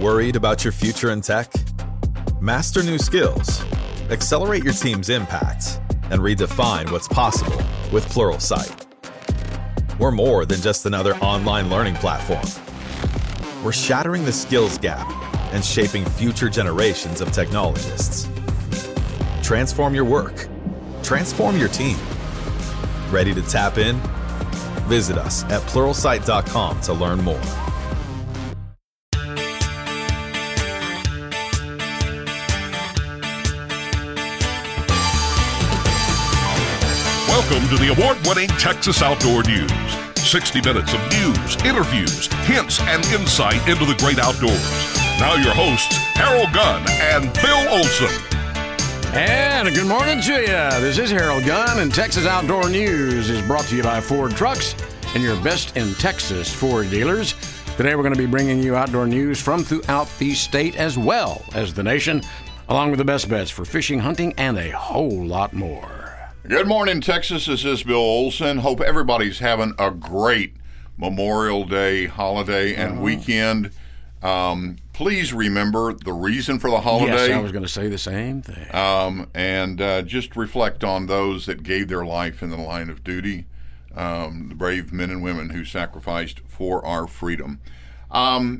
Worried about your future in tech? Master new skills, accelerate your team's impact, and redefine what's possible with Pluralsight. We're more than just another online learning platform. We're shattering the skills gap and shaping future generations of technologists. Transform your work. Transform your team. Ready to tap in? Visit us at pluralsight.com to learn more. Welcome to the award-winning Texas Outdoor News. 60 minutes of news, interviews, hints, and insight into the great outdoors. Now your hosts, Harold Gunn and Bill Olson. And good morning to you. This is Harold Gunn, and Texas Outdoor News is brought to you by Ford Trucks and your best in Texas Ford dealers. Today we're going to be bringing you outdoor news from throughout the state as well as the nation, along with the best bets for fishing, hunting, and a whole lot more. Good morning, Texas. This is Bill Olson. Hope everybody's having a great Memorial Day holiday and weekend. Please remember the reason for the holiday. Yes, I was going to say the same thing. And just reflect on those that gave their life in the line of duty, the brave men and women who sacrificed for our freedom. Harold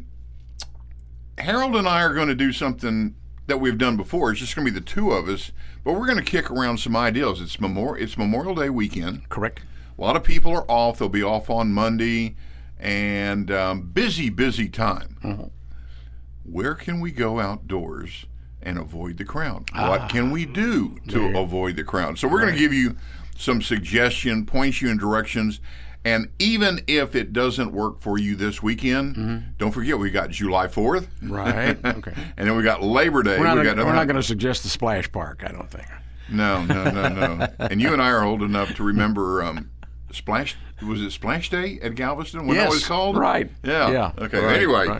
and I are going to do something that we've done before. It's just going to be the two of us, but we're going to kick around some ideas. It's Memorial Day weekend. Correct. A lot of people are off. They'll be off on Monday, and busy time. Mm-hmm. Where can we go outdoors and avoid the crowd? What can we do to avoid the crowd? So we're going to give you some suggestion, point you in directions, and even if it doesn't work for you this weekend, don't forget we got July 4th. Right. Okay. And then we got Labor Day. We're not going to suggest the splash park, I don't think. No. And you and I are old enough to remember Splash. Was it Splash Day at Galveston? When that was called? Right. Yeah. Okay. Right. Anyway,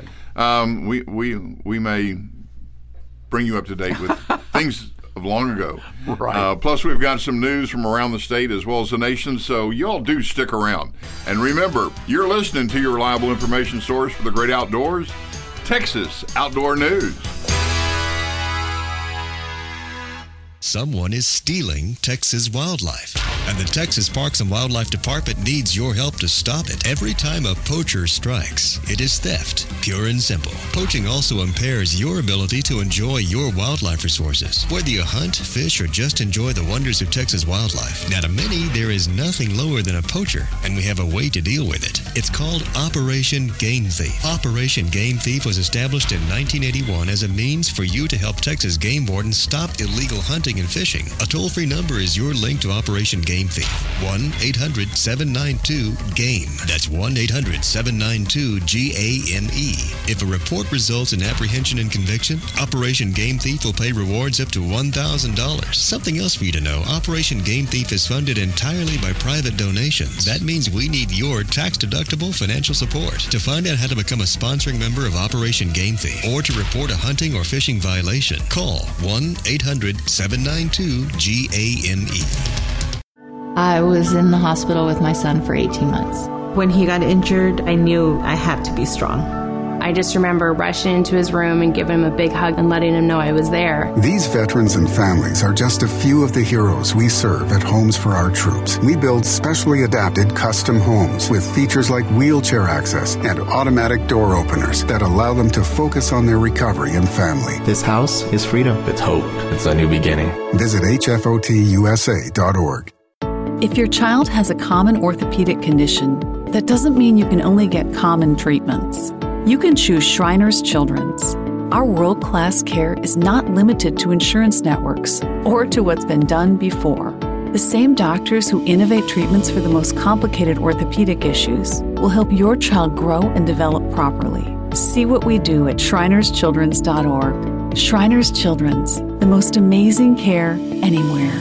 we may bring you up to date with things of long ago. Right. Plus, we've got some news from around the state as well as the nation, so y'all do stick around. And remember, you're listening to your reliable information source for the great outdoors, Texas Outdoor News. Someone is stealing Texas wildlife, and the Texas Parks and Wildlife Department needs your help to stop it. Every time a poacher strikes, it is theft, pure and simple. Poaching also impairs your ability to enjoy your wildlife resources. Whether you hunt, fish, or just enjoy the wonders of Texas wildlife, now to many, there is nothing lower than a poacher, and we have a way to deal with it. It's called Operation Game Thief. Operation Game Thief was established in 1981 as a means for you to help Texas game wardens stop illegal hunting and fishing. A toll-free number is your link to Operation Game Thief. 1-800-792-GAME. That's 1-800-792-GAME. If a report results in apprehension and conviction, Operation Game Thief will pay rewards up to $1,000. Something else for you to know, Operation Game Thief is funded entirely by private donations. That means we need your tax-deductible financial support. To find out how to become a sponsoring member of Operation Game Thief or to report a hunting or fishing violation, call 1-800-792-GAME. I was in the hospital with my son for 18 months. When he got injured, I knew I had to be strong. I just remember rushing into his room and giving him a big hug and letting him know I was there. These veterans and families are just a few of the heroes we serve at Homes for Our Troops. We build specially adapted custom homes with features like wheelchair access and automatic door openers that allow them to focus on their recovery and family. This house is freedom. It's hope. It's a new beginning. Visit hfotusa.org. If your child has a common orthopedic condition, that doesn't mean you can only get common treatments. You can choose Shriners Children's. Our world-class care is not limited to insurance networks or to what's been done before. The same doctors who innovate treatments for the most complicated orthopedic issues will help your child grow and develop properly. See what we do at shrinerschildrens.org. Shriners Children's, the most amazing care anywhere.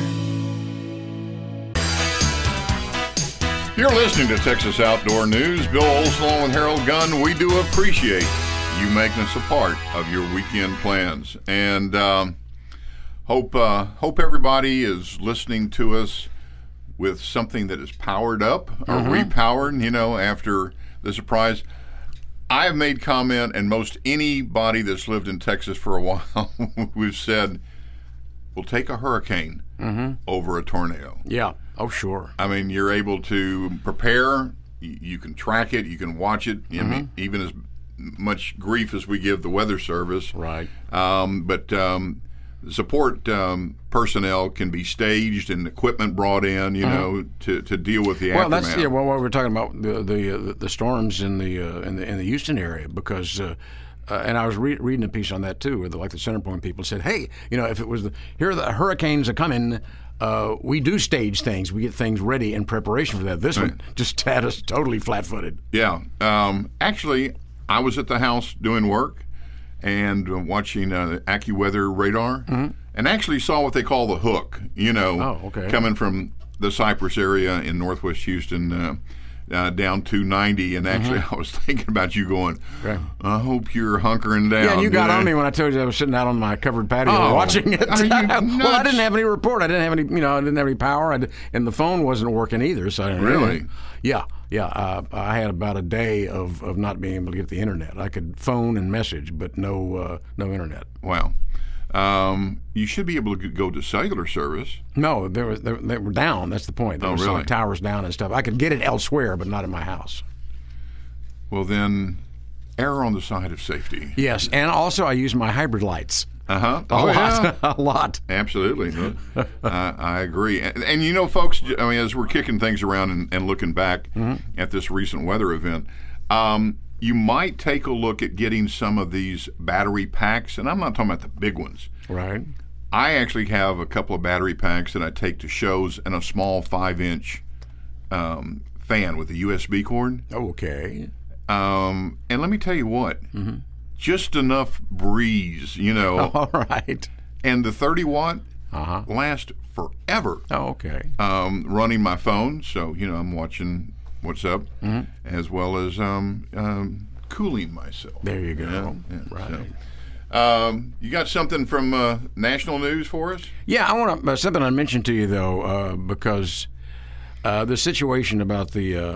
You're listening to Texas Outdoor News. Bill Olson along with Harold Gunn. We do appreciate you making us a part of your weekend plans. And hope everybody is listening to us with something that is powered up or repowered, after the surprise. I have made comment, and most anybody that's lived in Texas for a while, we've said, we'll take a hurricane over a tornado. Yeah. Oh, sure. I mean, you're able to prepare. You can track it. You can watch it. I mean, even as much grief as we give the Weather Service. Right. But support personnel can be staged and equipment brought in, you know, to deal with the aftermath. That's what we're talking about, the storms in the Houston area, because and I was reading a piece on that too, where the CenterPoint people said, hey, if it was here the hurricanes are coming, we do stage things, we get things ready in preparation for that. This one just had us totally flat-footed. Yeah. Actually, I was at the house doing work and watching AccuWeather radar, and actually saw what they call the hook, coming from the Cypress area in northwest Houston down 290. And actually, I was thinking about you going, I hope you're hunkering down. Yeah, and you got on me when I told you I was sitting out on my covered patio watching it. Are you nuts? Well, I didn't have any report. I didn't have any, I didn't have any power, and the phone wasn't working either. So I didn't Really? Yeah. I had about a day of not being able to get the internet. I could phone and message, but no internet. Wow. You should be able to go to cellular service. No, they were down. That's the point. There were really? Towers down and stuff. I could get it elsewhere, but not in my house. Well, then, err on the side of safety. Yes, and also I use my hybrid lights. A lot. Absolutely. I agree. And folks, as we're kicking things around and looking back at this recent weather event, you might take a look at getting some of these battery packs, and I'm not talking about the big ones. Right. I actually have a couple of battery packs that I take to shows and a small 5-inch fan with a USB cord. Okay. And let me tell you what. Just enough breeze, All right. And the 30-watt lasts forever. Oh, okay. Running my phone, so, I'm watching what's up, as well as cooling myself. There you go. Yeah, right. So, you got something from national news for us? Yeah, I want something I mentioned to you, though, because the situation about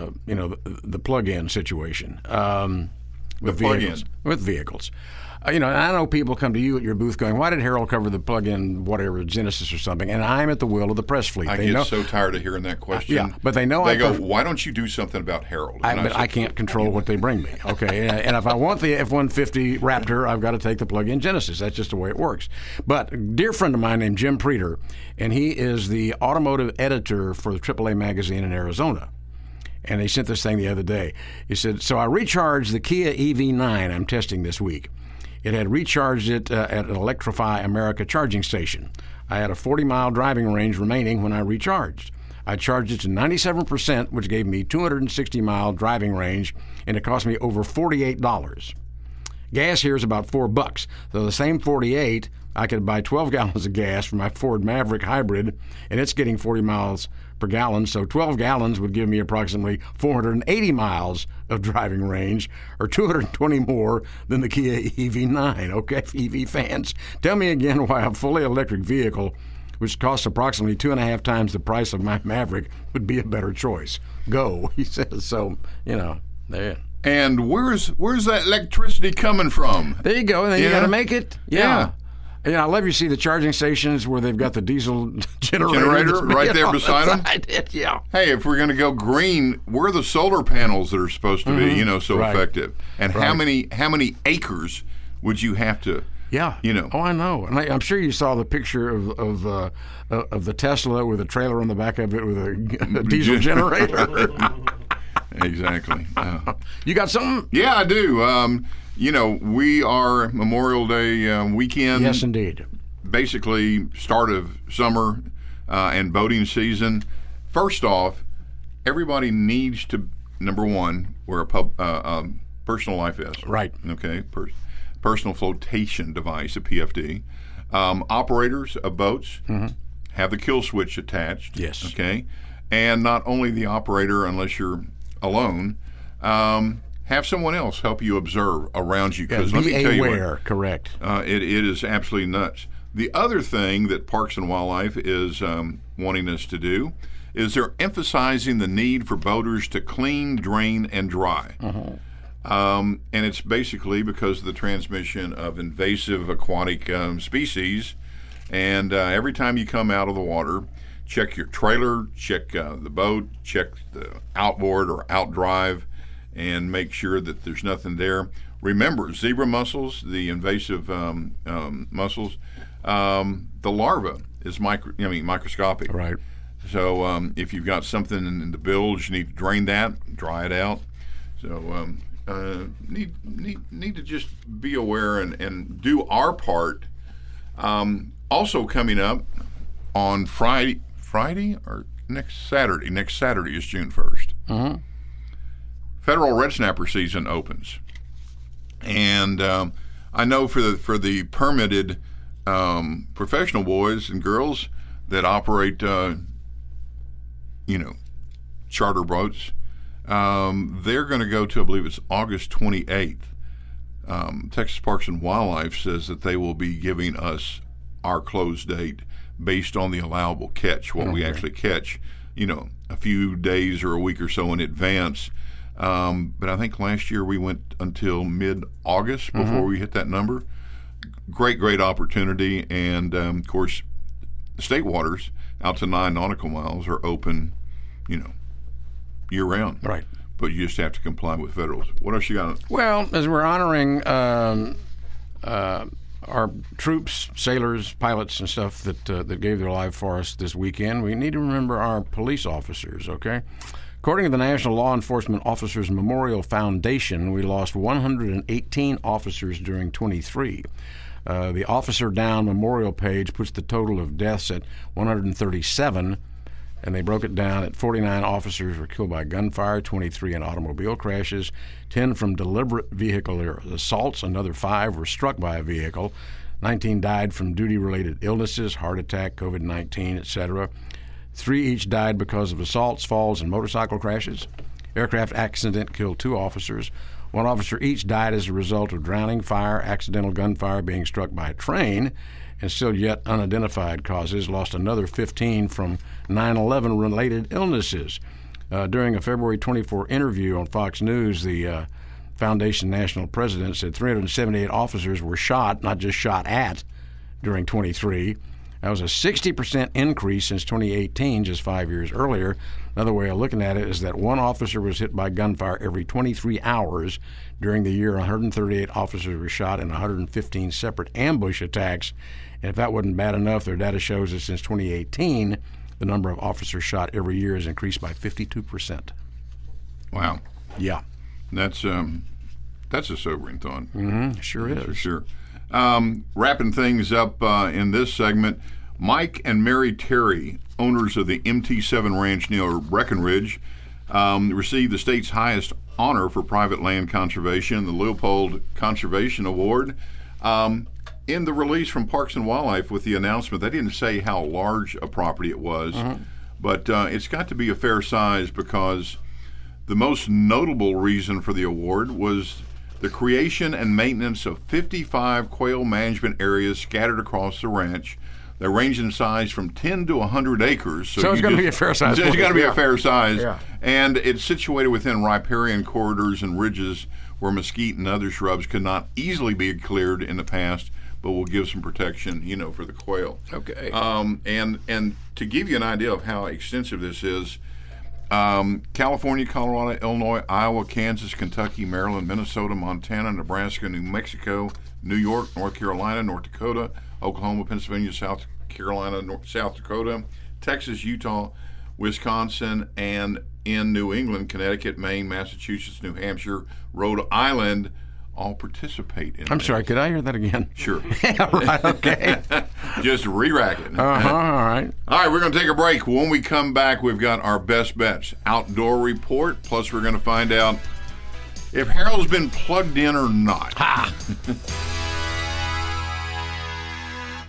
the plug-in situation. With vehicles. I know people come to you at your booth going, why did Harold cover the plug-in whatever, Genesis or something? And I'm at the will of the press fleet. I get so tired of hearing that question. But they know They go, why don't you do something about Harold? But I can't control what they bring me, okay? And if I want the F-150 Raptor, I've got to take the plug-in Genesis. That's just the way it works. But a dear friend of mine named Jim Preeter, and he is the automotive editor for the AAA magazine in Arizona. And he sent this thing the other day. He said, so I recharged the Kia EV9 I'm testing this week. It had recharged it at an Electrify America charging station. I had a 40-mile driving range remaining when I recharged. I charged it to 97%, which gave me 260-mile driving range, and it cost me over $48. Gas here is about $4. So the same 48, I could buy 12 gallons of gas for my Ford Maverick hybrid, and it's getting 40 miles per gallon. So 12 gallons would give me approximately 480 miles of driving range, or 220 more than the Kia EV9. Okay, EV fans, tell me again why a fully electric vehicle, which costs approximately 2.5 times the price of my Maverick, would be a better choice. Go, he says. So, there. And where's that electricity coming from? There you go. And then you got to make it. Yeah. I love you see the charging stations where they've got the diesel generator right there beside them. Yeah. Hey, if we're going to go green, where are the solar panels that are supposed to be, effective? And how many acres would you have to? Yeah. Oh, I know. And I'm sure you saw the picture of the Tesla with a trailer on the back of it with a diesel generator. Exactly. You got something? Yeah, I do. We are Memorial Day weekend. Yes, indeed. Basically, start of summer and boating season. First off, everybody needs to, number one, wear a personal life vest. Right. Okay. Personal flotation device, a PFD. Operators of boats have the kill switch attached. Yes. Okay. And not only the operator, unless you're alone, have someone else help you observe around you. Because let me tell you what, correct. It is absolutely nuts. The other thing that Parks and Wildlife is wanting us to do is they're emphasizing the need for boaters to clean, drain, and dry. And it's basically because of the transmission of invasive aquatic species. And every time you come out of the water, check your trailer, check the boat, check the outboard or outdrive, and make sure that there's nothing there. Remember, zebra mussels, the invasive mussels, the larva is microscopic. Right. So if you've got something in the bilge, you need to drain that, dry it out. So need to just be aware and do our part. Also coming up on Friday or next Saturday. Next Saturday is June 1st. Mm-hmm. Federal red snapper season opens, and I know for the permitted professional boys and girls that operate, charter boats, they're going to go to, I believe it's August 28th. Texas Parks and Wildlife says that they will be giving us our close date based on the allowable catch, what we actually catch, a few days or a week or so in advance. But I think last year we went until mid-August before we hit that number. Great opportunity. And, of course, the state waters out to 9 nautical miles are open, year-round. Right. But you just have to comply with federals. What else you got? Well, as we're honoring our troops, sailors, pilots, and stuff that gave their life for us this weekend, we need to remember our police officers, okay? According to the National Law Enforcement Officers Memorial Foundation, we lost 118 officers during 23. The Officer Down Memorial page puts the total of deaths at 137, and they broke it down at 49 officers were killed by gunfire, 23 in automobile crashes, 10 from deliberate vehicular assaults, another 5 were struck by a vehicle, 19 died from duty-related illnesses, heart attack, COVID-19, etc. 3 each died because of assaults, falls, and motorcycle crashes. Aircraft accident killed 2 officers. 1 officer each died as a result of drowning, fire, accidental gunfire, being struck by a train, and still yet unidentified causes. Lost another 15 from 9/11 related illnesses. During a February 24 interview on Fox News, the Foundation National President said 378 officers were shot, not just shot at, during 23. That was a 60% increase since 2018, just 5 years earlier. Another way of looking at it is that 1 officer was hit by gunfire every 23 hours. During the year, 138 officers were shot in 115 separate ambush attacks. And if that wasn't bad enough, their data shows that since 2018, the number of officers shot every year has increased by 52%. Wow. Yeah. That's a sobering thought. Sure is. For sure. Wrapping things up in this segment, Mike and Mary Terry, owners of the MT7 Ranch near Breckenridge, received the state's highest honor for private land conservation, the Leopold Conservation Award. In the release from Parks and Wildlife with the announcement, they didn't say how large a property it was, but it's got to be a fair size because the most notable reason for the award was the creation and maintenance of 55 quail management areas scattered across the ranch. They range in size from 10 to 100 acres. So it's going to be a fair size. It's going to be a fair size. Yeah. And it's situated within riparian corridors and ridges where mesquite and other shrubs could not easily be cleared in the past, but will give some protection, for the quail. Okay. And to give you an idea of how extensive this is, California, Colorado, Illinois, Iowa, Kansas, Kentucky, Maryland, Minnesota, Montana, Nebraska, New Mexico, New York, North Carolina, North Dakota, Oklahoma, Pennsylvania, South Carolina, South Dakota, Texas, Utah, Wisconsin, and in New England, Connecticut, Maine, Massachusetts, New Hampshire, Rhode Island all participate in I'm sorry, could I hear that again? Sure. Right, okay. Just re-rack it. All right. All right, we're going to take a break. When we come back, we've got our best bets outdoor report, plus we're going to find out if Harold's been plugged in or not. Ha!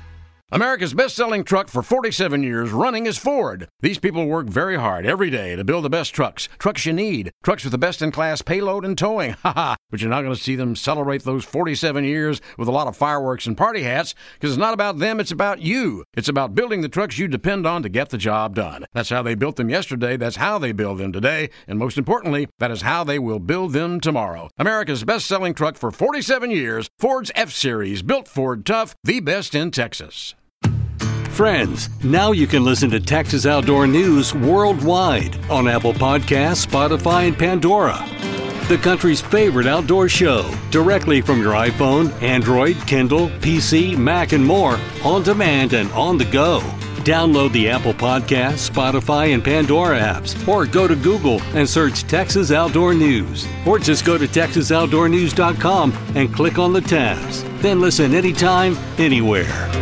America's best-selling truck for 47 years running is Ford. These people work very hard every day to build the best trucks you need, trucks with the best-in-class payload and towing. But you're not going to see them celebrate those 47 years with a lot of fireworks and party hats, because it's not about them, it's about you. It's about building the trucks you depend on to get the job done. That's how they built them yesterday, that's how they build them today, and most importantly, that is how they will build them tomorrow. America's best-selling truck for 47 years, Ford's F-Series, built Ford tough, the best in Texas. Friends, now you can listen to Texas Outdoor News worldwide on Apple Podcasts, Spotify, and Pandora. The country's favorite outdoor show, directly from your iPhone, Android, Kindle, PC, Mac, and more, on demand and on the go. Download the Apple Podcasts, Spotify, and Pandora apps, or go to Google and search Texas Outdoor News. Or just go to TexasOutdoorNews.com and click on the tabs. Then listen anytime, anywhere.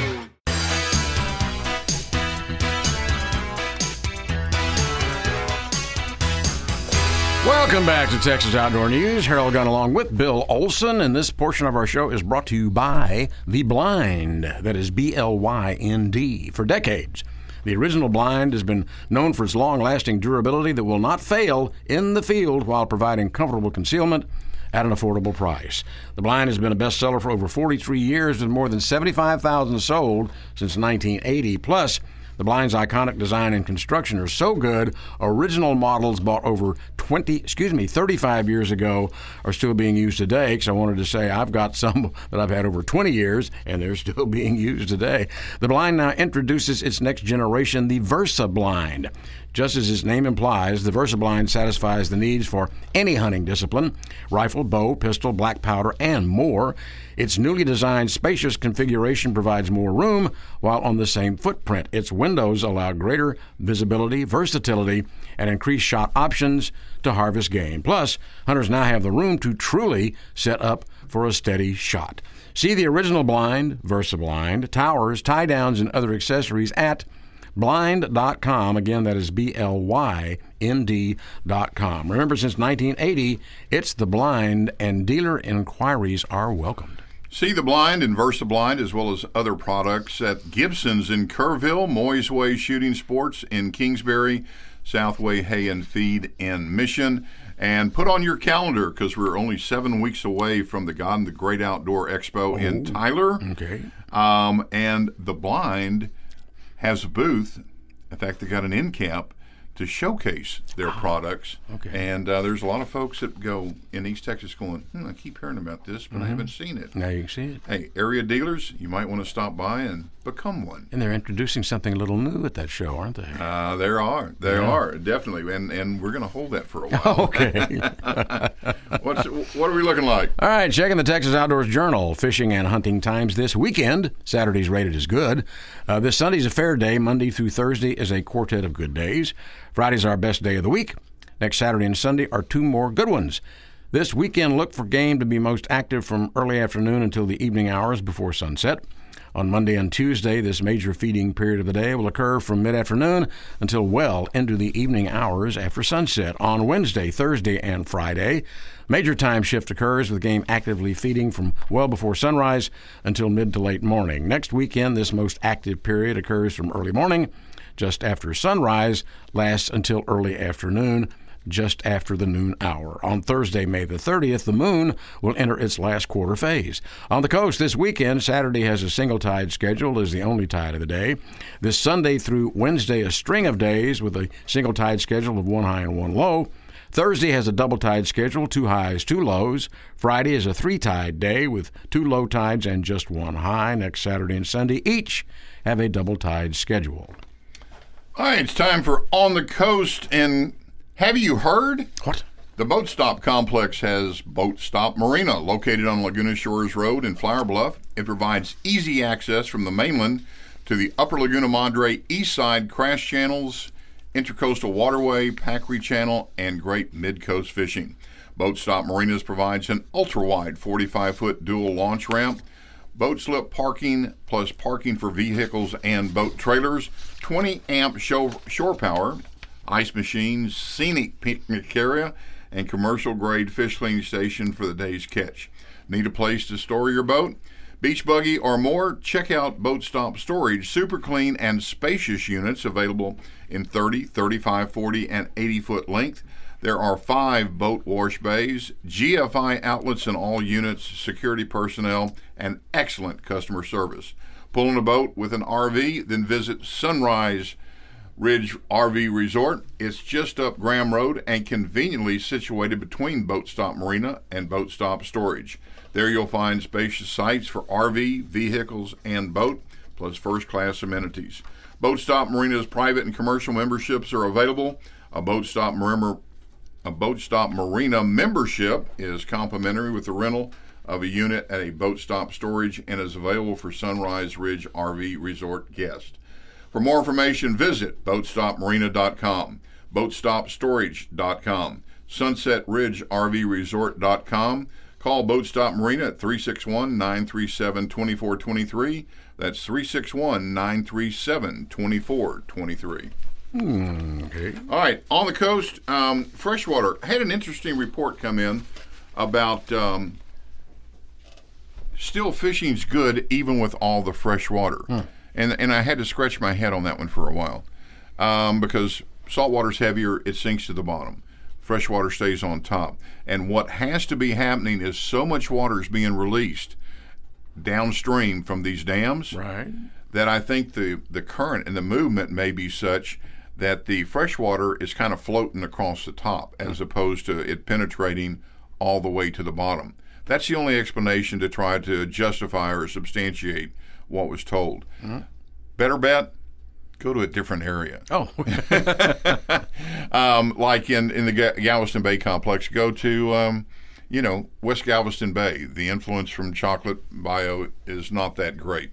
Welcome back to Texas Outdoor News. Harold Gunn along with Bill Olson, and this portion of our show is brought to you by The Blind. That is BLYND. For decades, the original blind has been known for its long-lasting durability that will not fail in the field while providing comfortable concealment at an affordable price. The blind has been a bestseller for over 43 years with more than 75,000 sold since 1980. Plus, the blind's iconic design and construction are so good, original models bought over 35 years ago are still being used today. Because I wanted to say I've got some that I've had over 20 years, and they're still being used today. The blind now introduces its next generation, the Versa Blind. Just as its name implies, the Versa Blind satisfies the needs for any hunting discipline: rifle, bow, pistol, black powder, and more. Its newly designed spacious configuration provides more room while on the same footprint. Its windows allow greater visibility, versatility, and increased shot options to harvest game. Plus, hunters now have the room to truly set up for a steady shot. See the original blind, Versa Blind, towers, tie-downs, and other accessories at blind.com. Again, that is BLYND.com. Remember, since 1980, it's The Blind, and dealer inquiries are welcomed. See The Blind and Versa Blind, as well as other products, at Gibson's in Kerrville, Moy's Way Shooting Sports in Kingsbury, Southway Hay and Feed in Mission. And put on your calendar, because we're only 7 weeks away from the God and the Great Outdoor Expo in Tyler. Okay. And The Blind has a booth. In fact, they got an end cap to showcase their products. Okay. And there's a lot of folks that go in East Texas going, I keep hearing about this, but I haven't seen it. Now you can see it. Hey, area dealers, you might want to stop by and become one. And they're introducing something a little new at that show, aren't they? There are. There are, definitely. And we're going to hold that for a while. Okay. What are we looking like? All right, checking the Texas Outdoors Journal. Fishing and hunting times this weekend. Saturday's rated as good. This Sunday's a fair day. Monday through Thursday is a quartet of good days. Friday's our best day of the week. Next Saturday and Sunday are two more good ones. This weekend, look for game to be most active from early afternoon until the evening hours before sunset. On Monday and Tuesday, this major feeding period of the day will occur from mid-afternoon until well into the evening hours after sunset. On Wednesday, Thursday, and Friday, major time shift occurs with game actively feeding from well before sunrise until mid to late morning. Next weekend, this most active period occurs from early morning just after sunrise, lasts until early afternoon, just after the noon hour. On Thursday, May the 30th, the moon will enter its last quarter phase. On the coast this weekend, Saturday has a single tide scheduled as the only tide of the day. This Sunday through Wednesday, a string of days with a single tide schedule of one high and one low. Thursday has a double tide schedule, 2 highs, 2 lows. Friday is a 3-tide day with 2 low tides and just 1 high. Next Saturday and Sunday each have a double tide schedule. All right, it's time for On the Coast. And have you heard? What? The Boat Stop Complex has Boat Stop Marina, located on Laguna Shores Road in Flower Bluff. It provides easy access from the mainland to the Upper Laguna Madre East Side crash channels, Intercoastal Waterway, Packery Channel, and great mid-coast fishing. Boat Stop Marinas provides an ultra-wide 45-foot dual launch ramp, boat slip parking plus parking for vehicles and boat trailers, 20-amp shore power, ice machines, scenic picnic area, and commercial-grade fish cleaning station for the day's catch. Need a place to store your boat, beach buggy, or more? Check out Boat Stop Storage. Super clean and spacious units available in 30, 35, 40, and 80-foot length. There are 5 boat wash bays, GFI outlets in all units, security personnel, and excellent customer service. Pull in a boat with an RV, then visit Sunrise Ridge RV Resort. It's just up Graham Road and conveniently situated between Boat Stop Marina and Boat Stop Storage. There you'll find spacious sites for RV, vehicles, and boat, plus first-class amenities. Boat Stop Marina's private and commercial memberships are available. A Boat Stop Marina membership is complimentary with the rental of a unit at a Boat Stop Storage and is available for Sunrise Ridge RV Resort guests. For more information, visit BoatStopMarina.com, BoatStopStorage.com, SunsetRidgeRVResort.com. Call Boat Stop Marina at 361-937-2423. That's 361-937-2423. Okay. All right, on the coast, freshwater. I had an interesting report come in about still fishing's good even with all the fresh water. And I had to scratch my head on that one for a while because saltwater's heavier, it sinks to the bottom. Freshwater stays on top. And what has to be happening is so much water is being released downstream from these dams that I think the current and the movement may be such that the freshwater is kind of floating across the top as opposed to it penetrating all the way to the bottom. That's the only explanation to try to justify or substantiate what was told. Better bet, go to a different area. Like in the Galveston Bay complex, go to West Galveston Bay. The influence from chocolate bio is not that great,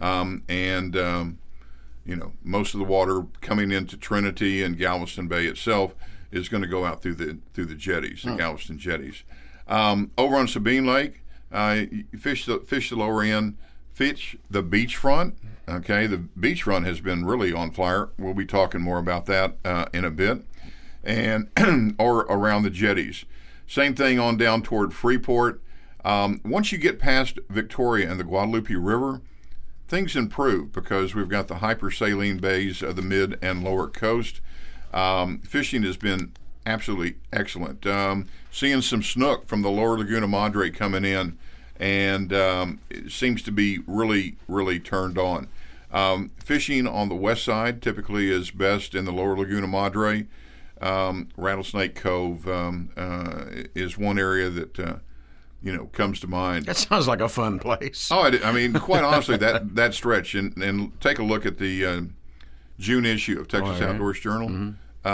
most of the water coming into Trinity and Galveston Bay itself is going to go out through the jetties, the Galveston jetties. Over on Sabine Lake, you fish the lower end. Fish the beachfront. Okay, the beachfront has been really on fire. We'll be talking more about that in a bit, and or around the jetties. Same thing on down toward Freeport. Once you get past Victoria and the Guadalupe River, things improve because we've got the hypersaline bays of the mid and lower coast. Fishing has been absolutely excellent. Seeing some snook from the lower Laguna Madre coming in, and it seems to be really, really turned on. Fishing on the west side typically is best in the lower Laguna Madre. Rattlesnake Cove is one area that comes to mind. That sounds like a fun place. I mean, quite honestly, that stretch, and take a look at the June issue of Texas Outdoors Journal.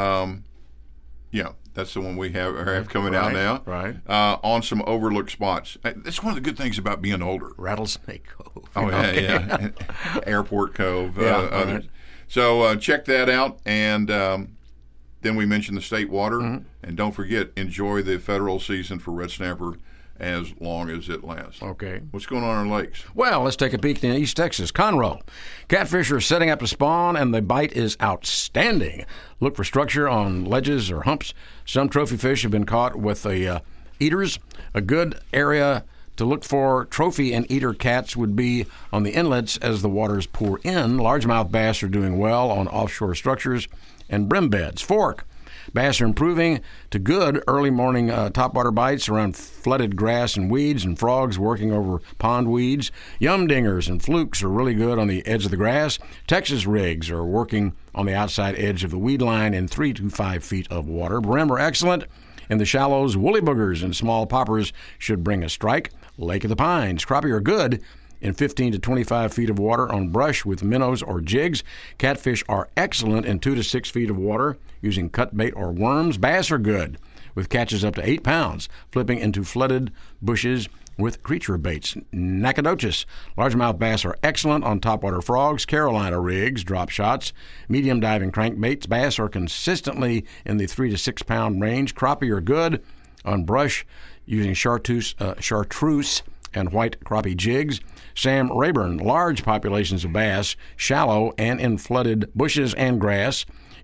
That's the one we have coming out now. On some overlooked spots. That's one of the good things about being older. Rattlesnake Cove. Yeah. Airport Cove. Others. So check that out, and then we mentioned the state water, and don't forget, enjoy the federal season for red snapper as long as it lasts. Okay. What's going on in our lakes? Well, let's take a peek in East Texas. Conroe. Catfish are setting up to spawn, and the bite is outstanding. Look for structure on ledges or humps. Some trophy fish have been caught with the eaters. A good area to look for trophy and eater cats would be on the inlets as the waters pour in. Largemouth bass are doing well on offshore structures and brim beds. Fork. Bass are improving to good early morning topwater bites around flooded grass and weeds, and frogs working over pond weeds. Yum dingers and flukes are really good on the edge of the grass. Texas rigs are working on the outside edge of the weed line in 3 to 5 feet of water. Brim are excellent. In the shallows, woolly boogers and small poppers should bring a strike. Lake of the Pines. Crappie are good in 15 to 25 feet of water on brush with minnows or jigs. Catfish are excellent in 2 to 6 feet of water using cut bait or worms. Bass are good with catches up to 8 pounds, flipping into flooded bushes with creature baits. Nacogdoches. Largemouth bass are excellent on topwater frogs, Carolina rigs, drop shots, medium diving crankbaits. Bass are consistently in the 3 to 6 pound range. Crappie are good on brush using chartreuse and white crappie jigs. Sam Rayburn. Large populations of bass, shallow and in flooded bushes and grass,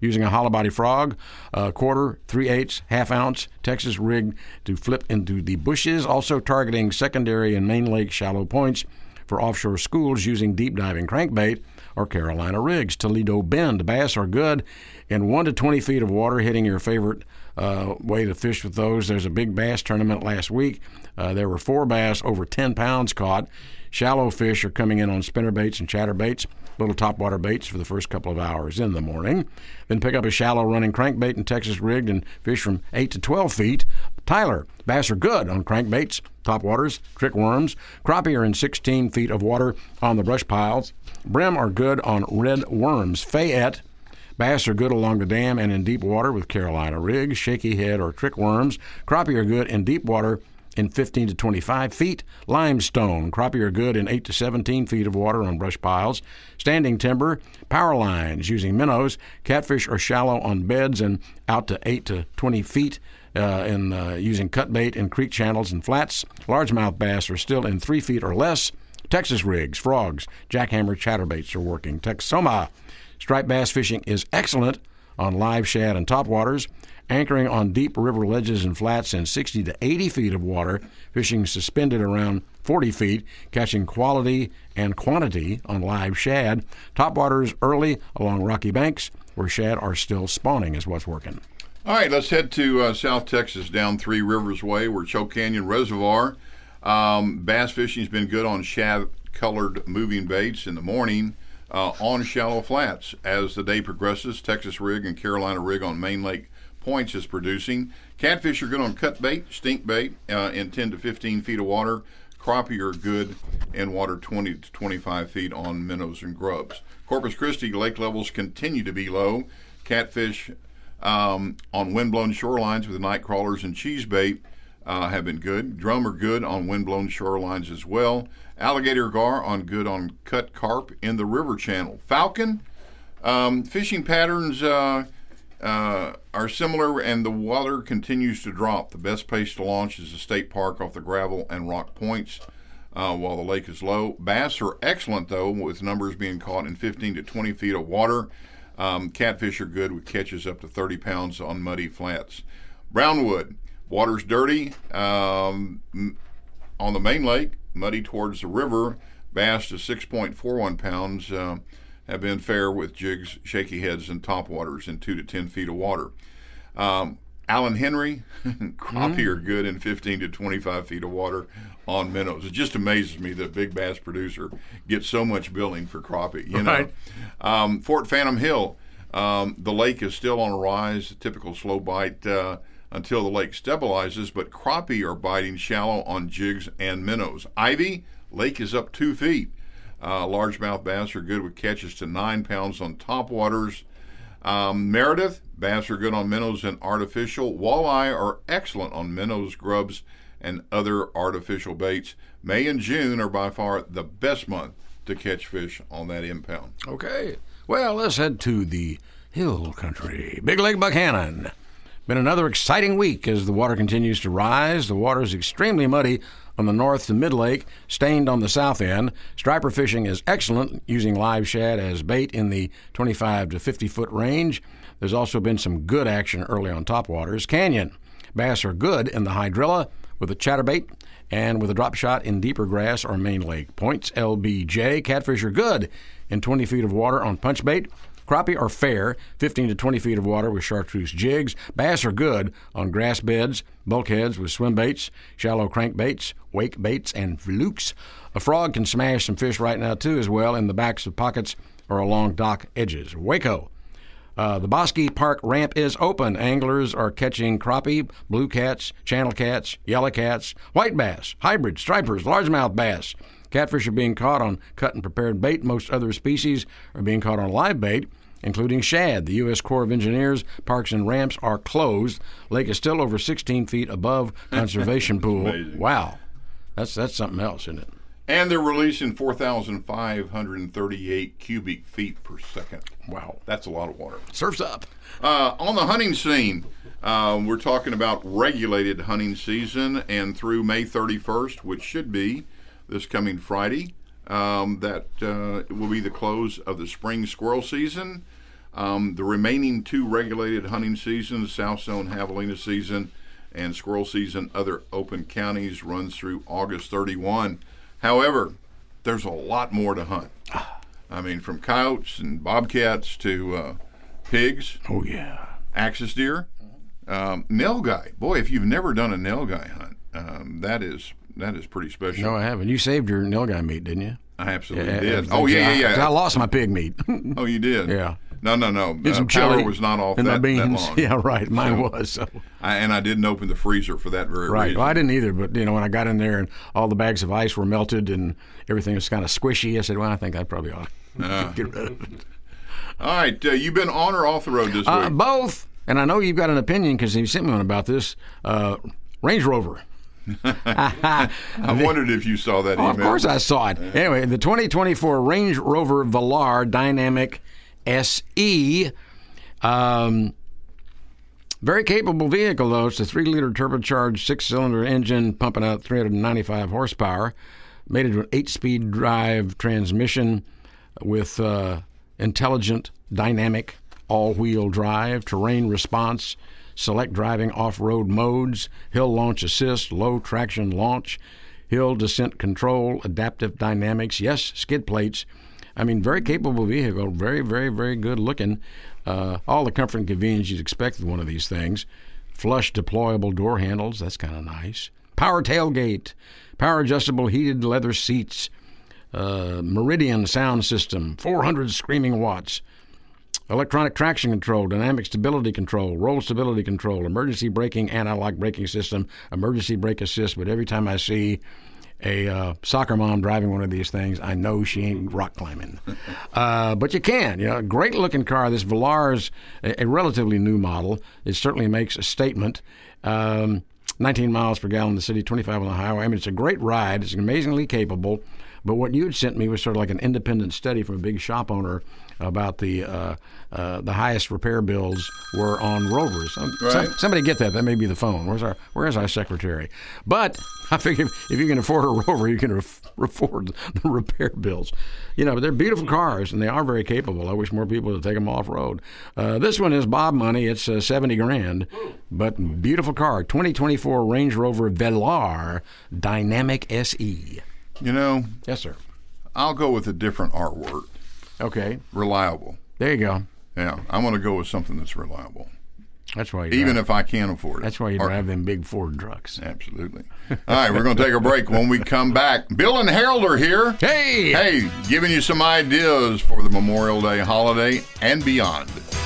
using a hollow body frog, quarter, 3/8, half ounce, Texas rig to flip into the bushes. Also targeting secondary and main lake shallow points for offshore schools using deep diving crankbait or Carolina rigs. Toledo Bend bass are good in 1 to 20 feet of water, hitting your favorite way to fish with those. There's a big bass tournament last week. There were 4 bass over 10 pounds caught. Shallow fish are coming in on spinnerbaits and chatterbaits, little topwater baits for the first couple of hours in the morning. Then pick up a shallow running crankbait and Texas rigged and fish from 8 to 12 feet. Tyler, bass are good on crankbaits, topwaters, trick worms. Crappie are in 16 feet of water on the brush piles. Brim are good on red worms. Fayette, bass are good along the dam and in deep water with Carolina rigs, shaky head, or trick worms. Crappie are good in deep water in 15 to 25 feet. Limestone, crappie are good in 8 to 17 feet of water on brush piles. Standing timber, power lines using minnows. Catfish are shallow on beds and out to 8 to 20 feet using cut bait in creek channels and flats. Largemouth bass are still in 3 feet or less. Texas rigs, frogs, jackhammer chatterbaits are working. Texoma, striped bass fishing is excellent on live shad and topwaters. Anchoring on deep river ledges and flats in 60 to 80 feet of water, fishing suspended around 40 feet, catching quality and quantity on live shad. Topwaters early along rocky banks where shad are still spawning is what's working. All right, let's head to South Texas down Three Rivers Way. We're Choke Canyon Reservoir. Bass fishing's been good on shad-colored moving baits in the morning on shallow flats. As the day progresses, Texas rig and Carolina rig on Main Lake points is producing. Catfish are good on cut bait, stink bait in 10 to 15 feet of water. Crappie are good in water 20 to 25 feet on minnows and grubs. Corpus Christi lake levels continue to be low. Catfish on windblown shorelines with night crawlers and cheese bait have been good. Drum are good on windblown shorelines as well. Alligator gar on good on cut carp in the river channel. Falcon fishing patterns are similar, and the water continues to drop. The best place to launch is the state park off the gravel and rock points while the lake is low. Bass are excellent, though, with numbers being caught in 15 to 20 feet of water. Catfish are good with catches up to 30 pounds on muddy flats. Brownwood, water's dirty on the main lake, muddy towards the river. Bass to 6.41 pounds. Have been fair with jigs, shaky heads, and topwaters in 2 to 10 feet of water. Allen Henry, crappie are good in 15 to 25 feet of water on minnows. It just amazes me that a big bass producer gets so much billing for crappie. You know, right. Fort Phantom Hill, the lake is still on a rise, a typical slow bite until the lake stabilizes, but crappie are biting shallow on jigs and minnows. Ivy, lake is up 2 feet. Largemouth bass are good with catches to 9 pounds on topwaters. Meredith, bass are good on minnows and artificial. Walleye are excellent on minnows, grubs, and other artificial baits. May and June are by far the best month to catch fish on that impound. Okay. Well, let's head to the hill country. Big Lake Buckhannon. Been another exciting week as the water continues to rise. The water is extremely muddy on the north to mid-lake, stained on the south end. Striper fishing is excellent, using live shad as bait in the 25 to 50-foot range. There's also been some good action early on topwaters. Canyon, bass are good in the hydrilla with a chatterbait and with a drop shot in deeper grass or main lake points. LBJ, catfish are good in 20 feet of water on punch bait. Crappie are fair, 15 to 20 feet of water with chartreuse jigs. Bass are good on grass beds, bulkheads with swim baits, shallow crankbaits, wake baits, and flukes. A frog can smash some fish right now, too, as well, in the backs of pockets or along dock edges. Waco. The Bosque Park ramp is open. Anglers are catching crappie, blue cats, channel cats, yellow cats, white bass, hybrid, stripers, largemouth bass. Catfish are being caught on cut and prepared bait. Most other species are being caught on live bait, including shad. The U.S. Corps of Engineers parks and ramps are closed. Lake is still over 16 feet above conservation pool. Amazing. Wow. That's something else, isn't it? And they're releasing 4,538 cubic feet per second. Wow. That's a lot of water. Surf's up. On the hunting scene, we're talking about regulated hunting season, and through May 31st, which should be this coming Friday, that will be the close of the spring squirrel season. The remaining 2 regulated hunting seasons, South Zone Javelina season and squirrel season, other open counties, runs through August 31. However, there's a lot more to hunt. I mean, from coyotes and bobcats to pigs. Oh, yeah. Axis deer. Nilgai. Boy, if you've never done a nilgai hunt, that is pretty special. No, I haven't. You saved your nilgai meat, didn't you? I absolutely did. Oh, yeah. I lost my pig meat. Oh, you did? Yeah. No. Some Power chili was not off and that my beans. long. Yeah, right. Mine was. So. And I didn't open the freezer for that very right. reason. Well, I didn't either, but, when I got in there and all the bags of ice were melted and everything was kind of squishy, I said, well, I think I probably ought to get rid of it. All right. You've been on or off the road this week? Both. And I know you've got an opinion because you sent me one about this. Range Rover. I wondered if you saw that email. Of course I saw it. Anyway, the 2024 Range Rover Velar Dynamic SE. Very capable vehicle, though. It's a 3-liter turbocharged 6-cylinder engine pumping out 395 horsepower. Made it an 8-speed drive transmission with intelligent, dynamic, all-wheel drive, terrain response, select driving off-road modes, hill launch assist, low traction launch, hill descent control, adaptive dynamics, yes, skid plates. I mean, very capable vehicle, very, very, very good looking. All the comfort and convenience you'd expect with one of these things. Flush deployable door handles, that's kind of nice. Power tailgate, power adjustable heated leather seats, Meridian sound system, 400 screaming watts. Electronic traction control, dynamic stability control, roll stability control, emergency braking, anti-lock braking system, emergency brake assist. But every time I see a soccer mom driving one of these things, I know she ain't rock climbing. But you can. Great looking car. This Velar is a relatively new model. It certainly makes a statement. 19 miles per gallon in the city, 25 on the highway. I mean, it's a great ride. It's amazingly capable. But what you had sent me was sort of like an independent study from a big shop owner about the highest repair bills were on Rovers. Right. Somebody get that. That may be the phone. Where's our secretary? But I figure if you can afford a Rover, you can afford the repair bills. But they're beautiful cars and they are very capable. I wish more people would take them off road. This one is Bob money. It's $70,000, but beautiful car. 2024 Range Rover Velar Dynamic SE. Yes, sir. I'll go with a different R word. Okay. Reliable. There you go. Yeah, I'm going to go with something that's reliable. That's why even if I can't afford it. That's why you drive them big Ford trucks. Absolutely. All right, we're going to take a break. When we come back, Bill and Harold are here. Hey, giving you some ideas for the Memorial Day holiday and beyond.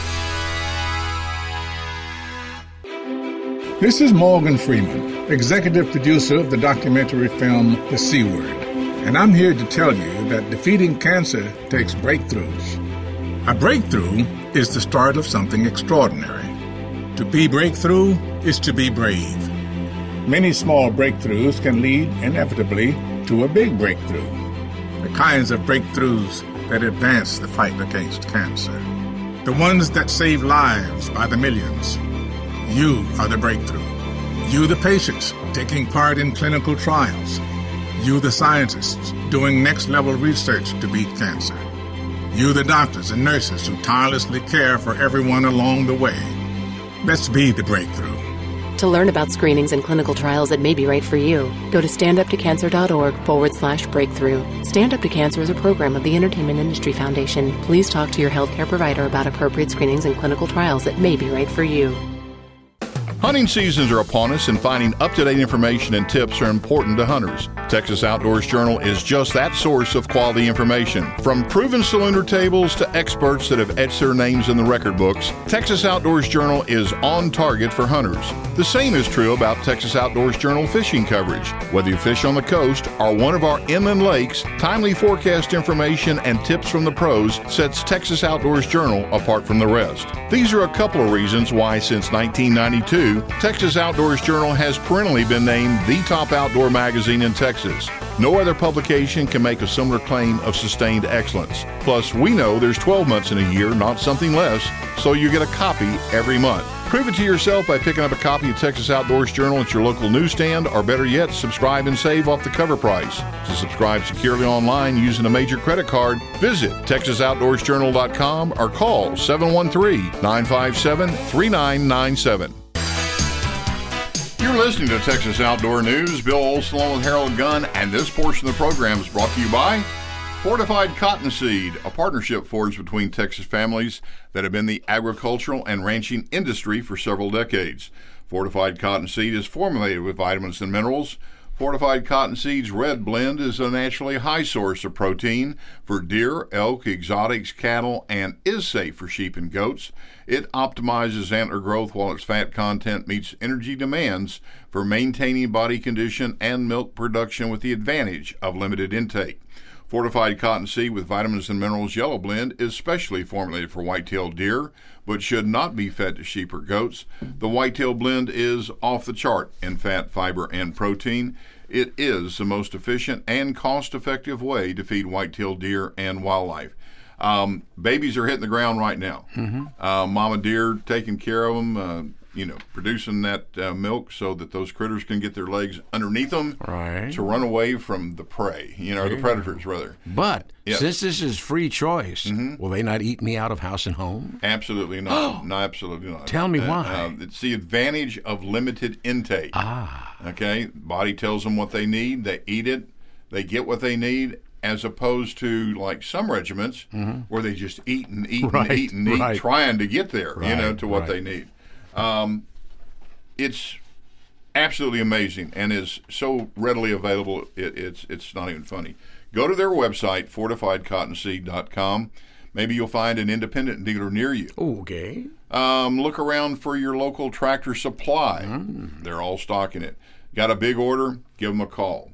This is Morgan Freeman, executive producer of the documentary film The C Word, and I'm here to tell you that defeating cancer takes breakthroughs. A breakthrough is the start of something extraordinary. To be breakthrough is to be brave. Many small breakthroughs can lead inevitably to a big breakthrough. The kinds of breakthroughs that advance the fight against cancer. The ones that save lives by the millions. You are the breakthrough. You the patients taking part in clinical trials. You the scientists doing next-level research to beat cancer. You the doctors and nurses who tirelessly care for everyone along the way. Let's be the breakthrough. To learn about screenings and clinical trials that may be right for you, go to standuptocancer.org/breakthrough. Stand Up to Cancer is a program of the Entertainment Industry Foundation. Please talk to your healthcare provider about appropriate screenings and clinical trials that may be right for you. Hunting seasons are upon us, and finding up-to-date information and tips are important to hunters. Texas Outdoors Journal is just that source of quality information. From proven salooner tables to experts that have etched their names in the record books, Texas Outdoors Journal is on target for hunters. The same is true about Texas Outdoors Journal fishing coverage. Whether you fish on the coast or one of our inland lakes, timely forecast information and tips from the pros sets Texas Outdoors Journal apart from the rest. These are a couple of reasons why since 1992, Texas Outdoors Journal has perennially been named the top outdoor magazine in Texas Texas. No other publication can make a similar claim of sustained excellence. Plus, we know there's 12 months in a year, not something less, so you get a copy every month. Prove it to yourself by picking up a copy of Texas Outdoors Journal at your local newsstand, or better yet, subscribe and save off the cover price. To subscribe securely online using a major credit card, visit TexasOutdoorsJournal.com or call 713-957-3997. You're listening to Texas Outdoor News. Bill Olson along with Harold Gunn, and this portion of the program is brought to you by Fortified Cottonseed, a partnership forged between Texas families that have been in the agricultural and ranching industry for several decades. Fortified Cottonseed is formulated with vitamins and minerals. Fortified Cottonseed's red blend is a naturally high source of protein for deer, elk, exotics, cattle, and is safe for sheep and goats. It optimizes antler growth while its fat content meets energy demands for maintaining body condition and milk production with the advantage of limited intake. Fortified Cottonseed with vitamins and minerals yellow blend is specially formulated for white-tailed deer, but should not be fed to sheep or goats. The white-tail blend is off the chart in fat, fiber, and protein. It is the most efficient and cost-effective way to feed white-tailed deer and wildlife. Babies are hitting the ground right now. Mama deer taking care of them, producing that milk so that those critters can get their legs underneath them to run away from the prey, the predators, rather. But since this is free choice, will they not eat me out of house and home? Absolutely not. No, absolutely not. Tell me why. It's the advantage of limited intake. Okay? Body tells them what they need. They eat it. They get what they need, as opposed to like some regiments where they just eat and eat and eat and eat, trying to get there, to what they need. It's absolutely amazing and is so readily available, it's not even funny. Go to their website, fortifiedcottonseed.com. Maybe you'll find an independent dealer near you. Okay. Look around for your local Tractor Supply. They're all stocking it. Got a big order? Give them a call.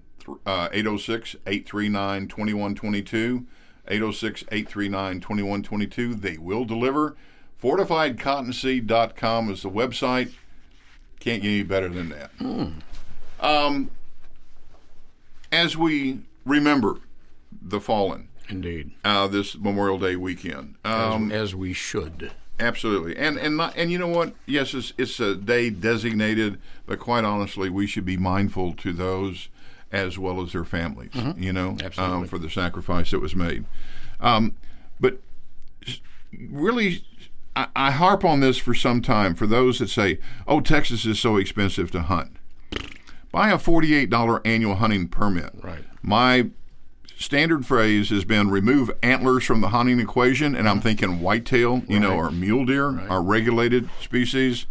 806-839-2122. 806-839-2122. They will deliver. FortifiedCottonseed.com is the website. Can't get any better than that. As we remember the fallen, indeed, this Memorial Day weekend, as we should, absolutely, and you know what? Yes, it's a day designated, but quite honestly, we should be mindful to those as well as their families. For the sacrifice that was made. But really, I harp on this for some time for those that say, oh, Texas is so expensive to hunt. Buy a $48 annual hunting permit. Right. My standard phrase has been remove antlers from the hunting equation, and I'm thinking whitetail, or mule deer, our regulated species.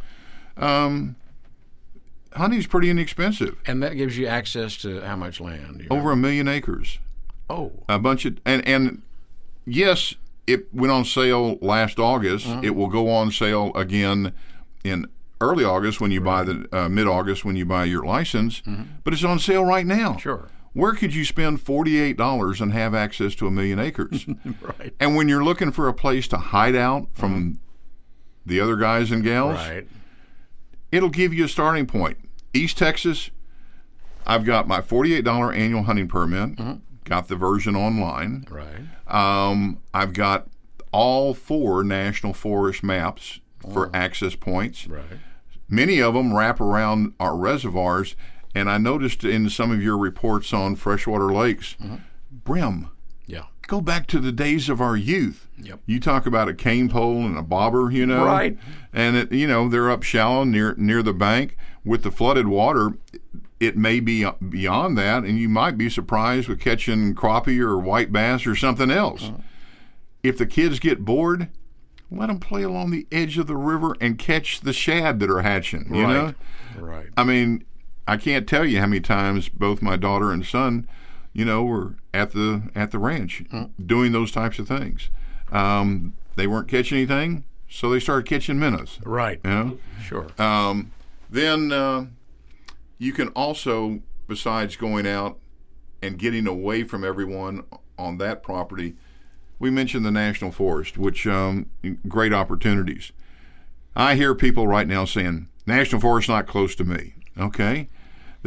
Hunting's pretty inexpensive. And that gives you access to how much land? Over 1 million acres. Oh. A bunch of, and yes, it went on sale last August. It will go on sale again in early August when you buy the mid-August when you buy your license. But it's on sale right now. Sure. Where could you spend $48 and have access to 1 million acres? Right. And when you're looking for a place to hide out from the other guys and gals, it'll give you a starting point. East Texas, I've got my $48 annual hunting permit. Got the version online. Right. I've got all 4 national forest maps for access points. Right. Many of them wrap around our reservoirs, and I noticed in some of your reports on freshwater lakes, brim. Yeah. Go back to the days of our youth. Yep. You talk about a cane pole and a bobber, Right. And they're up shallow near the bank with the flooded water. It may be beyond that, and you might be surprised with catching crappie or white bass or something else. If the kids get bored, let them play along the edge of the river and catch the shad that are hatching. You know? Right. I mean, I can't tell you how many times both my daughter and son, were at the ranch doing those types of things. They weren't catching anything, so they started catching minnows. Right. Sure. Then you can also, besides going out and getting away from everyone on that property, we mentioned the National Forest, which great opportunities. I hear people right now saying, National Forest not close to me. Okay. There's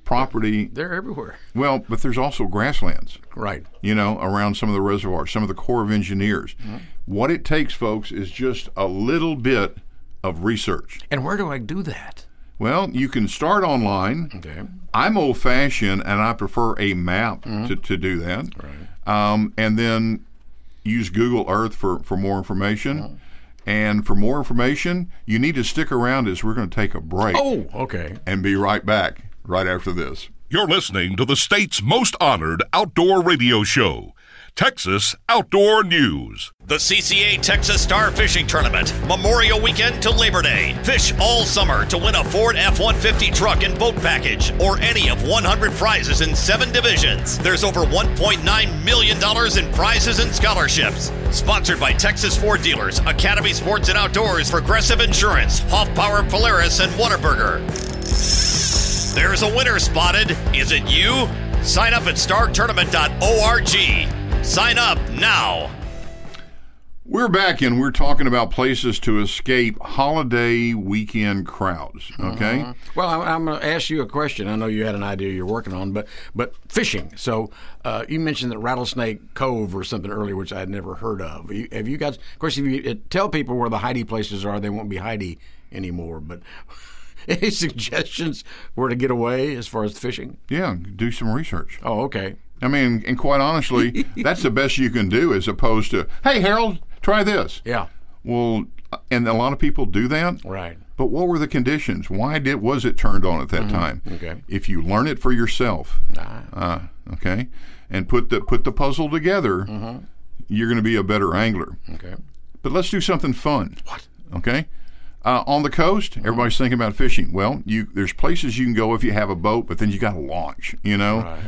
property. They're everywhere. Well, but there's also grasslands. Right. Around some of the reservoirs, some of the Corps of Engineers. Mm-hmm. What it takes, folks, is just a little bit of research. And where do I do that? Well, you can start online. Okay. I'm old-fashioned, and I prefer a map to do that. Right. And then use Google Earth for more information. Oh. And for more information, you need to stick around as we're going to take a break. Oh, okay. And be right back right after this. You're listening to the state's most honored outdoor radio show, Texas Outdoor News. The CCA Texas Star Fishing Tournament, Memorial Weekend to Labor Day. Fish all summer to win a Ford F-150 truck and boat package or any of 100 prizes in 7 divisions. There's over $1.9 million in prizes and scholarships. Sponsored by Texas Ford Dealers, Academy Sports and Outdoors, Progressive Insurance, Hoff Power Polaris, and Whataburger. There's a winner spotted. Is it you? Sign up at startournament.org. Sign up now. We're back and we're talking about places to escape holiday weekend crowds, okay? Uh-huh. Well, I'm going to ask you a question. I know you had an idea you're working on, but fishing. So you mentioned that Rattlesnake Cove or something earlier, which I had never heard of. Have you guys, of course, if you tell people where the Heidi places are, they won't be Heidi anymore, but any suggestions where to get away as far as fishing? Yeah, do some research. Oh, okay. I mean, and quite honestly, that's the best you can do as opposed to, hey, Harold, try this. Yeah. Well, and a lot of people do that. Right. But what were the conditions? Why was it turned on at that time? Okay. If you learn it for yourself, okay, and put the puzzle together, you're going to be a better angler. Okay. But let's do something fun. What? Okay. On the coast, everybody's thinking about fishing. Well, there's places you can go if you have a boat, but then you got to launch, Right.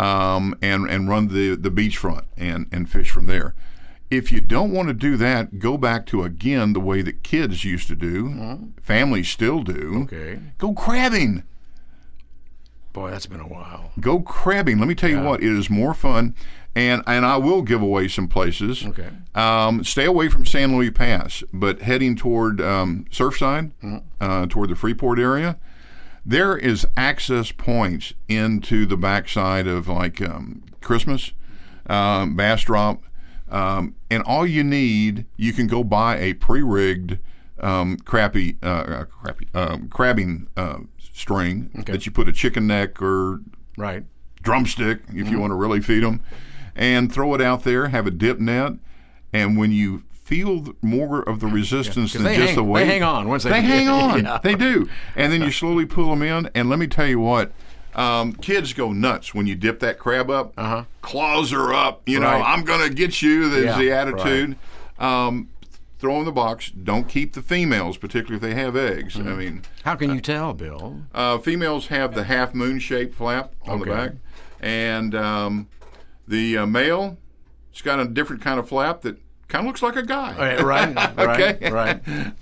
And run the beachfront and fish from there. If you don't want to do that, go back to, again, the way that kids used to do, families still do. Okay. Go crabbing. Boy, that's been a while. Go crabbing. Let me tell you what, it is more fun. And I will give away some places. Okay. Stay away from San Luis Pass, but heading toward Surfside, toward the Freeport area, there is access points into the backside of like Christmas, Bastrop, and all you need, you can go buy a pre-rigged crabbing string that you put a chicken neck or drumstick if you want to really feed them, and throw it out there, have a dip net, and when you feel more of the resistance than just the weight. They hang on. Once they hang on. They do. And then you slowly pull them in, and let me tell you what, kids go nuts when you dip that crab up. Claws are up. You know, I'm going to get you. There's the attitude. Throw in the box. Don't keep the females, particularly if they have eggs. I mean, how can you tell, Bill? Females have the half moon shaped flap on the back, and the male, it's got a different kind of flap that kind of looks like a guy. Right. Okay. Right.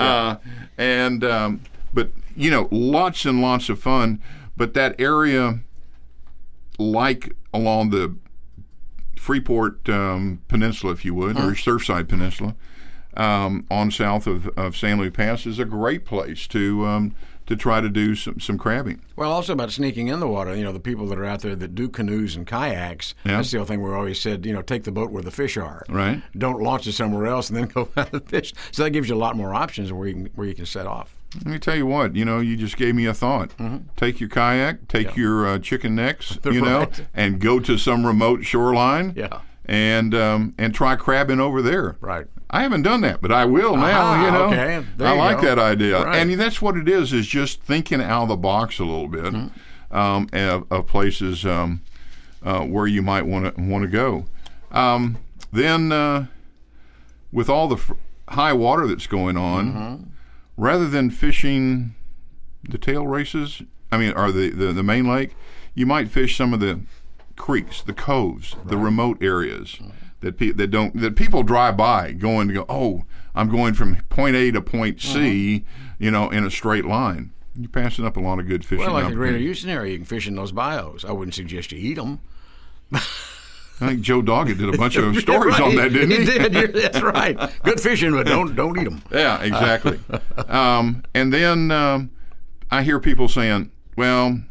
But you know, lots and lots of fun. But that area, like along the Freeport Peninsula, if you would, or Surfside Peninsula, on south of San Luis Pass, is a great place to try to do some crabbing. Well, also about sneaking in the water. You know, the people that are out there that do canoes and kayaks. Yeah. That's the other thing we always said. You know, take the boat where the fish are. Right. Don't launch it somewhere else and then go find the fish. So that gives you a lot more options where you can set off. Let me tell you what, you know, you just gave me a thought. Take your kayak, take your chicken necks, and go to some remote shoreline. Yeah. And try crabbing over there. Right. I haven't done that, but I will now. You know, okay. I like that idea, right. And that's what it is just thinking out of the box a little bit of places where you might want to go. Then, with all the high water that's going on, rather than fishing the tail races, or the main lake, you might fish some of the creeks, the coves, the remote areas that people drive by going to go, oh, I'm going from point A to point C, in a straight line. You're passing up a lot of good fishing. Well, like the Greater Houston area, you can fish in those bios. I wouldn't suggest you eat them. I think Joe Doggett did a bunch of stories on that, didn't he? He did. That's right. Good fishing, but don't eat them. Yeah, exactly. And then I hear people saying, well,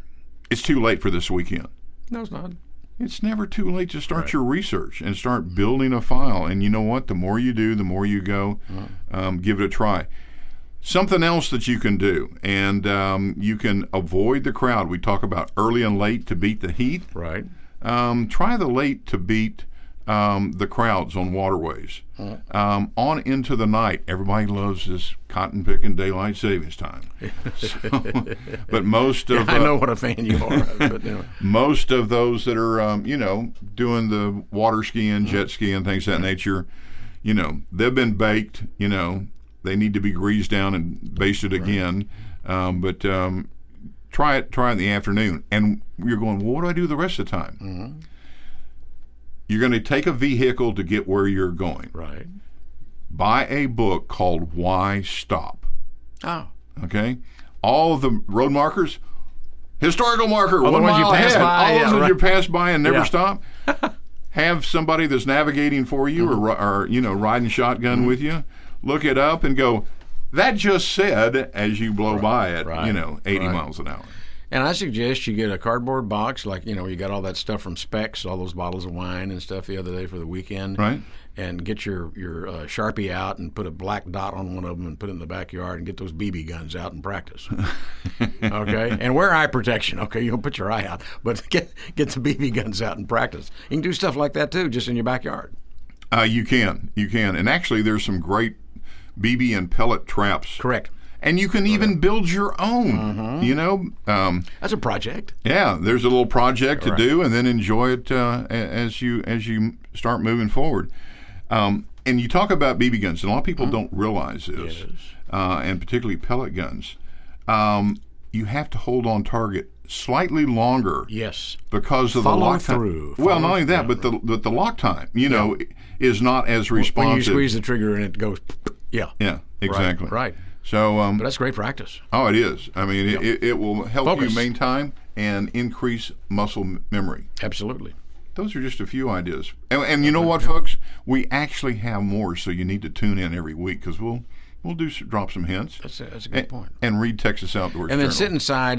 it's too late for this weekend. No, it's not. It's never too late to start your research and start building a file. And you know what? The more you do, the more you go. Give it a try. Something else that you can do, and you can avoid the crowd. We talk about early and late to beat the heat. Right. Try the late to beat the crowds on waterways. On into the night. Everybody loves this cotton picking daylight savings time. But most of I know what a fan you are. But, most of those that are doing the water skiing, jet skiing, things of that nature, they've been baked. They need to be greased down and basted again. But try it in the afternoon. And you're going, well, what do I do the rest of the time? You're going to take a vehicle to get where you're going. Right. Buy a book called Why Stop. Oh. Okay? All of the road markers, historical marker, 1 mile ahead. All those that you pass by and never stop. Have somebody that's navigating for you or riding shotgun with you. Look it up and go, that just said, as you blow by it, 80 miles an hour. And I suggest you get a cardboard box, like, you got all that stuff from Specs, all those bottles of wine and stuff the other day for the weekend. Right. And get your Sharpie out and put a black dot on one of them and put it in the backyard and get those BB guns out and practice. Okay? And wear eye protection. Okay, you'll put your eye out. But get the BB guns out and practice. You can do stuff like that, too, just in your backyard. You can. And actually, there's some great BB and pellet traps. Correct. And you can even build your own, That's a project. Yeah, there's a little project to do, and then enjoy it as you start moving forward. And you talk about BB guns, and a lot of people don't realize this, and particularly pellet guns. You have to hold on target slightly longer. Yes. Because of the lock time. Well, not only that, but the lock time, is not as responsive. When you squeeze the trigger and it goes, Yeah, exactly. Right. So, but that's great practice. Oh, it is. I mean, it will help you maintain and increase muscle memory. Absolutely. Those are just a few ideas. And you know what, folks? We actually have more, so you need to tune in every week because we'll drop some hints. That's a good point. And read Texas Outdoors And then Journal. sit inside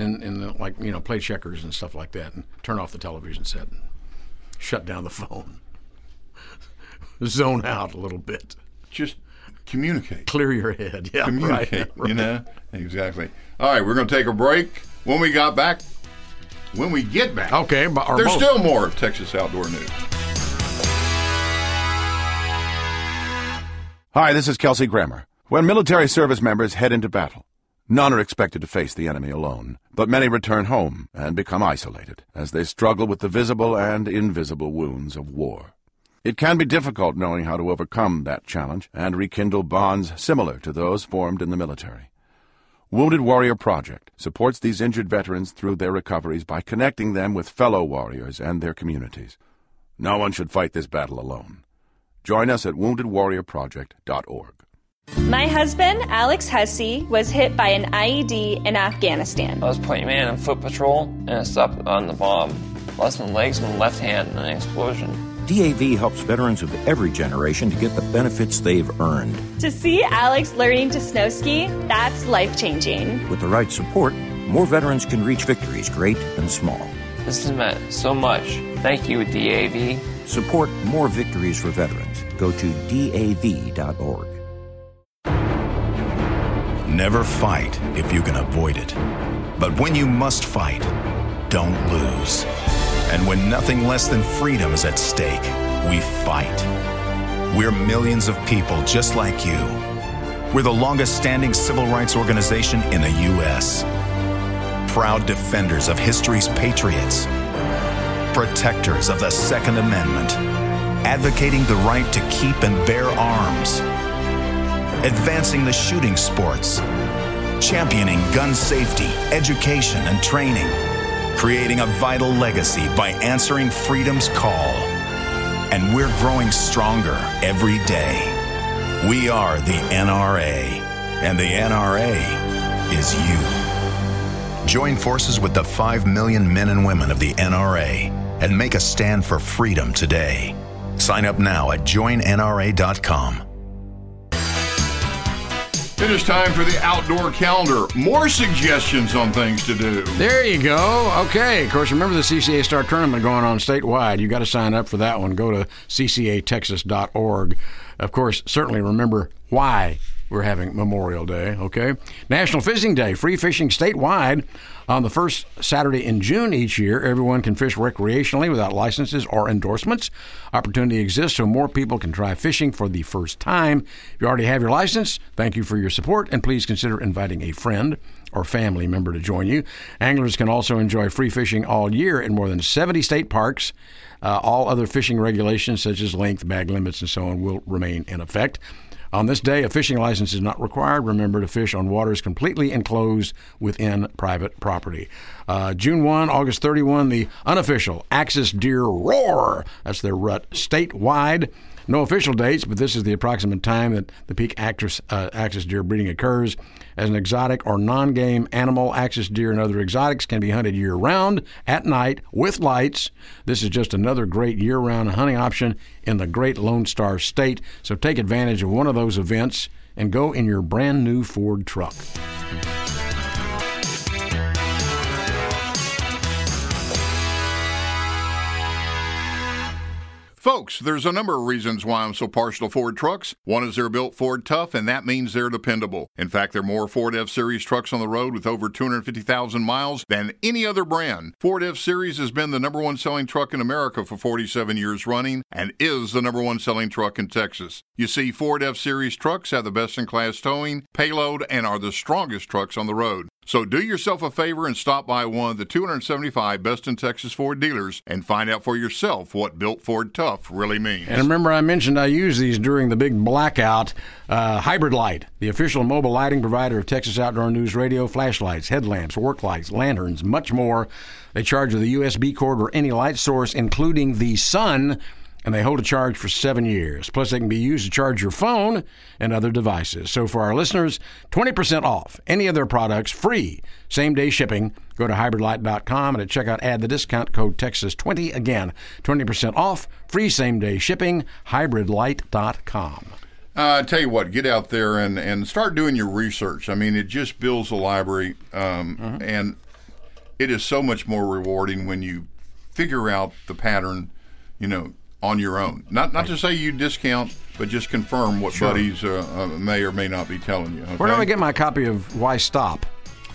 and play checkers and stuff like that and turn off the television set and shut down the phone. Zone out a little bit. Just communicate. Clear your head. Yeah, communicate. Right. Exactly. All right, we're going to take a break. When we get back, okay, there's still more of Texas Outdoor News. Hi, this is Kelsey Grammer. When military service members head into battle, none are expected to face the enemy alone, but many return home and become isolated as they struggle with the visible and invisible wounds of war. It can be difficult knowing how to overcome that challenge and rekindle bonds similar to those formed in the military. Wounded Warrior Project supports these injured veterans through their recoveries by connecting them with fellow warriors and their communities. No one should fight this battle alone. Join us at woundedwarriorproject.org. My husband, Alex Hussey, was hit by an IED in Afghanistan. I was point man on foot patrol, and I stopped on the bomb. Lost my legs and my left hand in an explosion. DAV helps veterans of every generation to get the benefits they've earned. To see Alex learning to snow ski, that's life-changing. With the right support, more veterans can reach victories great and small. This has meant so much. Thank you, DAV. Support more victories for veterans. Go to DAV.org. Never fight if you can avoid it. But when you must fight, don't lose. And when nothing less than freedom is at stake, we fight. We're millions of people just like you. We're the longest-standing civil rights organization in the U.S. Proud defenders of history's patriots. Protectors of the Second Amendment. Advocating the right to keep and bear arms. Advancing the shooting sports. Championing gun safety, education, and training. Creating a vital legacy by answering freedom's call. And we're growing stronger every day. We are the NRA, and the NRA is you. Join forces with the 5 million men and women of the NRA and make a stand for freedom today. Sign up now at joinnra.com. It is time for the outdoor calendar. More suggestions on things to do. There you go. Okay. Of course, remember the CCA Star Tournament going on statewide. You got to sign up for that one. Go to ccatexas.org. Of course, certainly remember why we're having Memorial Day, okay? National Fishing Day, free fishing statewide on the first Saturday in June each year. Everyone can fish recreationally without licenses or endorsements. Opportunity exists so more people can try fishing for the first time. If you already have your license, thank you for your support, and please consider inviting a friend or family member to join you. Anglers can also enjoy free fishing all year in more than 70 state parks. All other fishing regulations, such as length, bag limits, and so on, will remain in effect. On this day, a fishing license is not required. Remember to fish on waters completely enclosed within private property. June 1, August 31, the unofficial Axis Deer Roar. That's their rut statewide. No official dates, but this is the approximate time that the peak axis deer breeding occurs. As an exotic or non-game animal, axis deer and other exotics can be hunted year-round at night with lights. This is just another great year-round hunting option in the great Lone Star State. So take advantage of one of those events and go in your brand new Ford truck. Folks, there's a number of reasons why I'm so partial to Ford trucks. One is they're built Ford tough, and that means they're dependable. In fact, there are more Ford F-Series trucks on the road with over 250,000 miles than any other brand. Ford F-Series has been the number one selling truck in America for 47 years running and is the number one selling truck in Texas. You see, Ford F-Series trucks have the best-in-class towing, payload, and are the strongest trucks on the road. So do yourself a favor and stop by one of the 275 Best in Texas Ford dealers and find out for yourself what built Ford tough really means. And remember, I mentioned I used these during the big blackout. Hybrid Light, the official mobile lighting provider of Texas Outdoor News Radio, flashlights, headlamps, work lights, lanterns, much more. They charge with a USB cord or any light source, including the sun, and they hold a charge for 7 years. Plus, they can be used to charge your phone and other devices. So for our listeners, 20% off any of their products, free same-day shipping. Go to hybridlight.com and at checkout add the discount code Texas20. Again, 20% off, free same-day shipping, hybridlight.com. Tell you what, get out there and start doing your research. I mean, it just builds a library, and it is so much more rewarding when you figure out the pattern, on your own. Not to say you discount, but just confirm what buddies may or may not be telling you. Okay? Where do I get my copy of Why Stop?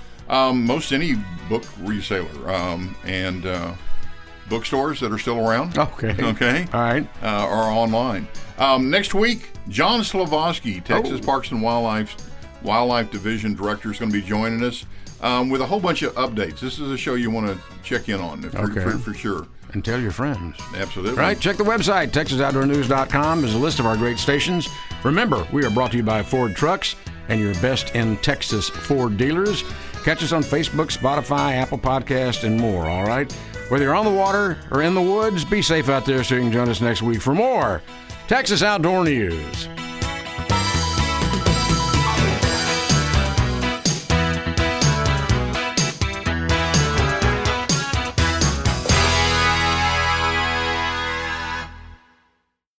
Most any book reseller and bookstores that are still around. Okay. All right. Or online. Next week, John Slavosky, Texas Parks and Wildlife Division Director, is going to be joining us with a whole bunch of updates. This is a show you want to check in on for sure. And tell your friends. Absolutely. Right, check the website, TexasOutdoorNews.com. There's a list of our great stations. Remember, we are brought to you by Ford Trucks and your best in Texas Ford dealers. Catch us on Facebook, Spotify, Apple Podcast, and more, all right? Whether you're on the water or in the woods, be safe out there so you can join us next week for more Texas Outdoor News.